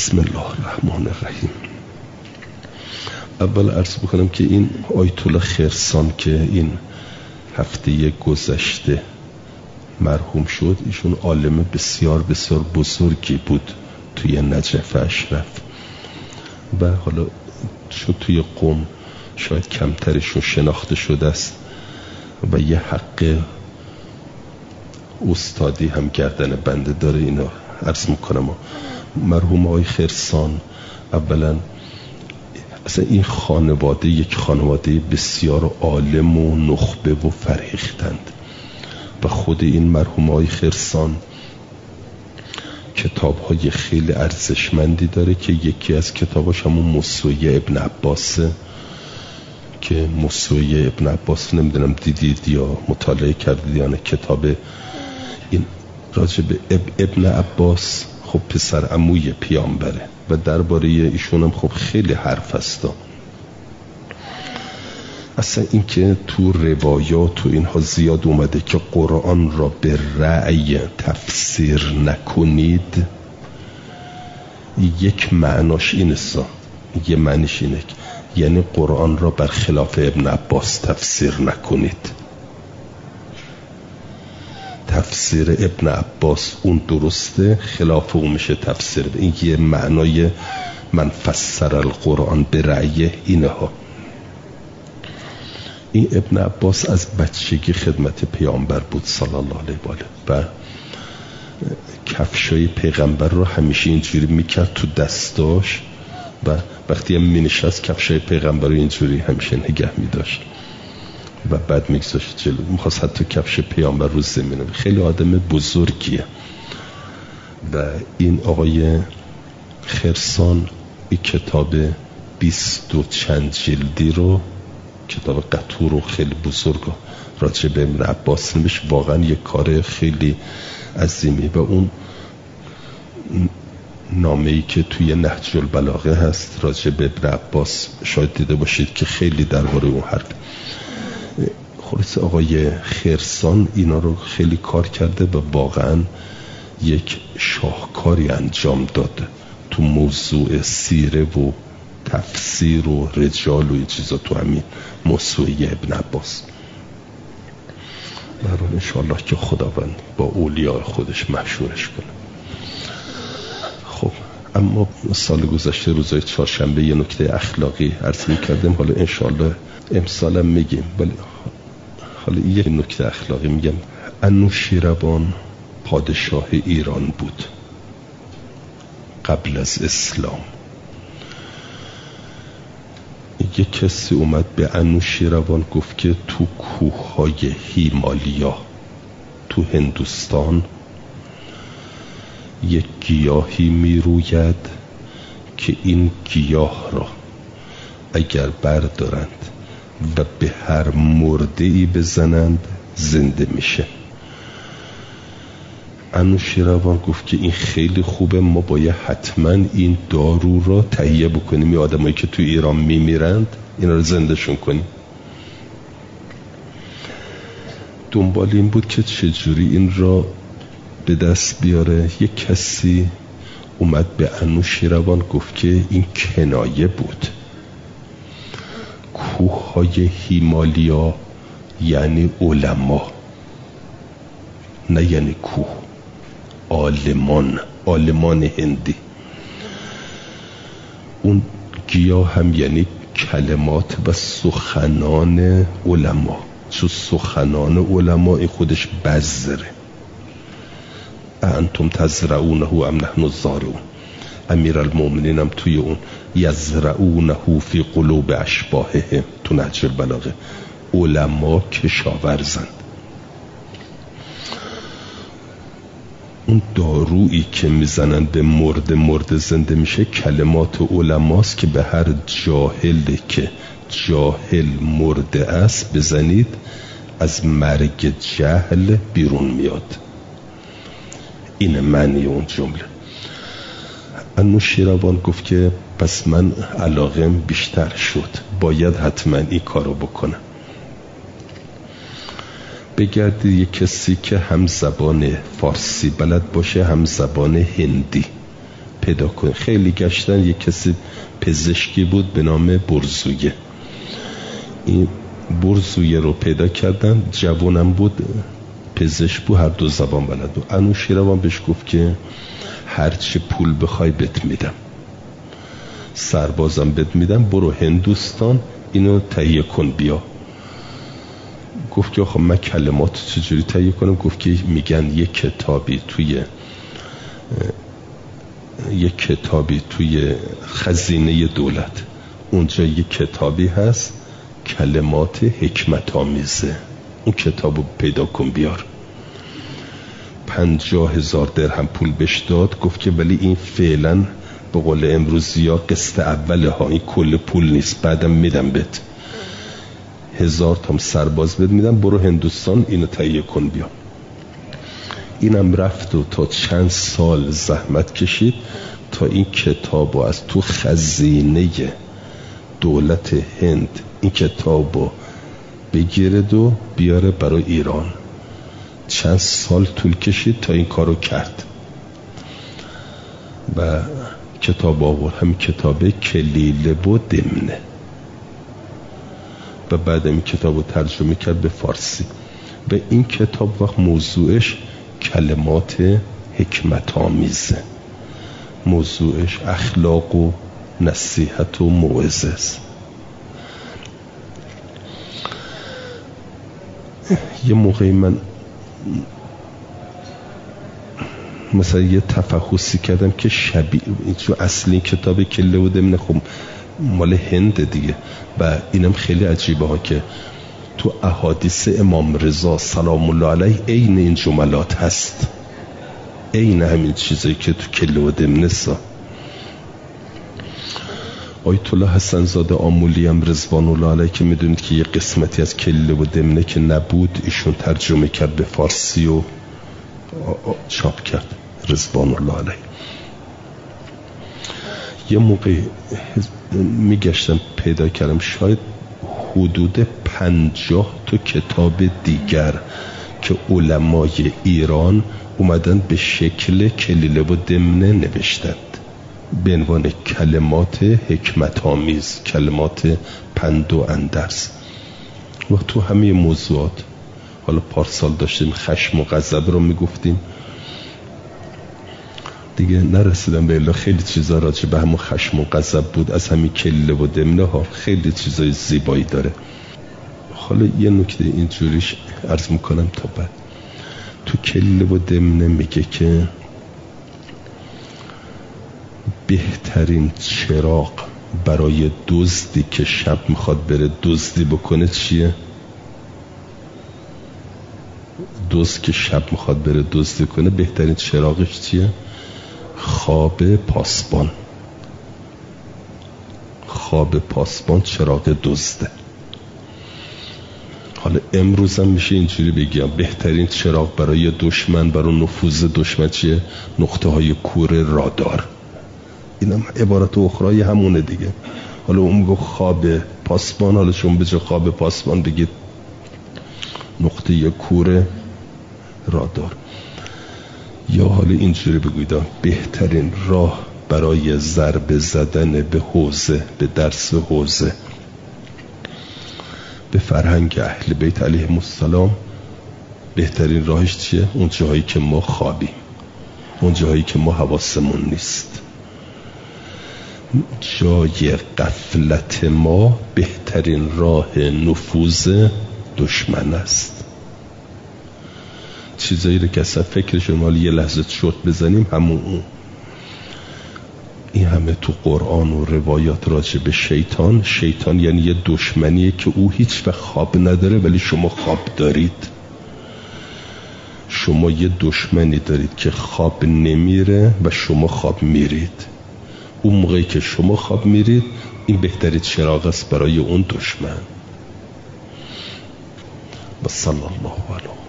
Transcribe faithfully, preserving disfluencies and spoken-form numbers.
بسم الله الرحمن الرحیم. اول عرض بکنم که این آیت الله خرسان که این هفته گذشته مرحوم شد، ایشون عالم بسیار بسیار بزرگی بود توی نجف اشرف و حالا چون توی قم شاید کمترشون شناخته شده است و یه حق استادی هم گردن بنده داره، اینا عرض میکنم. مرحوم آقای خرسان اولا اصلا این خانواده یک خانواده بسیار عالم و نخبه و فرهیختند و خود این مرحوم آقای خرسان کتاب‌های خیلی ارزشمندی داره که یکی از کتاباش همون موسوعه ابن عباسه که موسوعه ابن عباس نمیدونم دیدید یا مطالعه کردید یا نه. کتاب این راجع به اب ابن عباس خب پسر عموی پیامبره و درباره ایشون هم خب خیلی حرف هستا. اصلا این که تو روایات و اینها زیاد اومده که قرآن را به رأی تفسیر نکنید، یک معناش اینه سا یه معنیش اینه یعنی قرآن را بر خلاف ابن عباس تفسیر نکنید. تفسیر ابن عباس اون درسته، خلاف اون میشه تفسیر. این یه معنای من فسر القرآن به رأی اینه ها. این ابن عباس از بچگی خدمت پیامبر بود صلی الله علیه و آله و کفشای پیغمبر رو همیشه اینجوری میکرد تو دستاش و وقتی هم مینشست کفشای پیغمبر رو اینجوری همیشه نگه میداشت و بعد میگذاشت جلو، میخواست حتی کفش پیامبر رو زمینه. خیلی آدم بزرگیه و این آقای خرسان این کتاب بیست و چند جلدی رو، کتاب قطور و خیلی بزرگ راجع به ابن عباس نمیشه، واقعا یک کار خیلی عظیمی. و اون نامه‌ای که توی نهج البلاغه هست راجع به ابن عباس شاید دیده باشید که خیلی درباره اون حرف. خلاص آقای خرسان اینا رو خیلی کار کرده و واقعا یک شاهکاری انجام داده تو موضوع سیره و تفسیر و رجال و این چیزا تو همین موسوعه ابن عباس. برای انشاءالله که خداوند با اولیاء خودش محشورش کنه. خب اما سال گذشته روزای چهارشنبه یه نکته اخلاقی عرض می‌کردیم، حالا انشاءالله امسالم میگیم، ولی حالا یه نکته اخلاقی میگم. انوشیروان پادشاه ایران بود قبل از اسلام. یه کسی اومد به انوشیروان گفت که تو کوههای هیمالیا تو هندوستان یک گیاهی میروید که این گیاه را اگر بردارند و به هر مرده‌ای بزنند زنده میشه. انوشیروان گفت که این خیلی خوبه، ما باید حتما این دارو را تهیه بکنیم، این آدمایی که تو ایران میمیرند اینا رو زندهشون کنیم. دنبال این بود که چجوری این را به دست بیاره. یک کسی اومد به انوشیروان گفت که این کنایه بود. کوههای هیمالیا یعنی علما، نه یعنی کوه. عالمان، عالمان هندی. اون گیاه هم یعنی کلمات و سخنان علما، چون سخنان علما این خودش بذره. انتم تزرعونه ام نحن الزارعون. امیر المومنین هم توی اون یزرعونه فی قلوب اشباههم تو نهج البلاغه، علما کشاورزند. اون دارویی که میزنن به مرد مرد زنده میشه کلمات علماست که به هر جاهلی که جاهل مرده است بزنید از مرگ جهل بیرون میاد. این معنی اون جمله. انوشیروان گفت که پس من علاقم بیشتر شد، باید حتما این کارو بکنم. بگردی یک کسی که هم زبان فارسی بلد باشه هم زبان هندی پیدا کنید. خیلی گشتن، یک کسی پزشکی بود به نام برزویه. این برزویه رو پیدا کردن، جوانم بود، پزشک بود، هر دو زبان بلد بود. انوشیروان بهش گفت که هرچی پول بخوای بهت میدم، سربازم بهت میدم، برو هندوستان اینو تهیه کن بیا. گفت که آخه من کلمات چجوری تهیه کنم؟ گفت که میگن یک کتابی توی یک کتابی توی خزینه دولت، اونجا یک کتابی هست کلمات حکمت آمیزه، اون کتابو پیدا کن بیار. پنجاه هزار درهم پول بهش داد. گفت که ولی این فعلا به قول امروزی ها قسط اوله ها، این کل پول نیست، بعدم میدم بهت، هزار تام سرباز بهت میدم، برو هندوستان اینو تهیه کن بیا. اینم رفت و تا چند سال زحمت کشید تا این کتابو از تو خزینه دولت هند این کتابو بگیرد و بیاره برای ایران. چند سال طول کشید تا این کارو کرد و کتاب آورد، همین کتاب کلیله و دمنه، و بعد این کتاب رو ترجمه کرد به فارسی. و این کتاب وقت موضوعش کلمات حکمت آمیزه، موضوعش اخلاق و نصیحت و موعظه است. یه موقعی من مثلا یه تفحصی کردم که شبیه، چون اصلی کتاب کله و دمنه خب مال هند دیگه، و اینم خیلی عجیبه ها که تو احادیث امام رضا سلام الله علیه عین این جملات هست، عین همین چیزایی که تو کله و دمنه سا. آیت الله حسن زاده آمولی هم رضوان الله علیه که میدونید که یه قسمتی از کله و دمنه که نبود ایشون ترجمه کرد به فارسی و چاپ کرد، رضوان الله علیه. یه موقع میگشتم پیدا کردم شاید حدود پنجاه تا کتاب دیگر که علمای ایران اومدن به شکل کلیله و دمنه نوشتند به عنوان کلمات حکمت آمیز، کلمات پند و اندرز. و تو همه موضوعات، حالا پارسال داشتیم خشم و غضب رو میگفتیم دیگه، نرسیدم به الا خیلی چیزا راجع به همون خشم و غضب بود، از همین کله و دمنه ها خیلی چیزای زیبایی داره. حالا یه نکته اینجوریش عرض میکنم تا بعد. تو کله و دمنه میگه که بهترین چراغ برای دزدی که شب میخواد بره دزدی بکنه چیه؟ دزد که شب میخواد بره دزدی کنه بهترین چراغش چیه؟ خواب پاسبان. خواب پاسبان چراغ دزده. حالا امروز هم میشه اینجوری بگیم بهترین چراغ برای دشمن، برای نفوذ دشمن چیه؟ نقطه های کور رادار. اینم عبارت اخرای همونه دیگه. حالا اون میگه خواب پاسبان، حالا شما به جای خواب پاسبان بگید نقطه کور رادار. یا حالا اینجوری بگوید بهترین راه برای ضربه زدن به حوزه، به درس حوزه، به فرهنگ اهل بیت علیهم السلام، بهترین راهش چیه؟ اون جایی که ما خوابیم، اون جایی که ما حواسمون نیست، جای غفلت ما بهترین راه نفوذ دشمن است. چیزایی رو که اصلا فکرشون مال یه لحظه چرت بزنیم همون اون. این همه تو قرآن و روایات راجع به شیطان. شیطان یعنی یه دشمنیه که او هیچ وقت خواب نداره ولی شما خواب دارید. شما یه دشمنی دارید که خواب نمیره و شما خواب میرید. اون موقعی که شما خواب میرید این بهترین چراغ است برای اون دشمن. و صلی الله علیه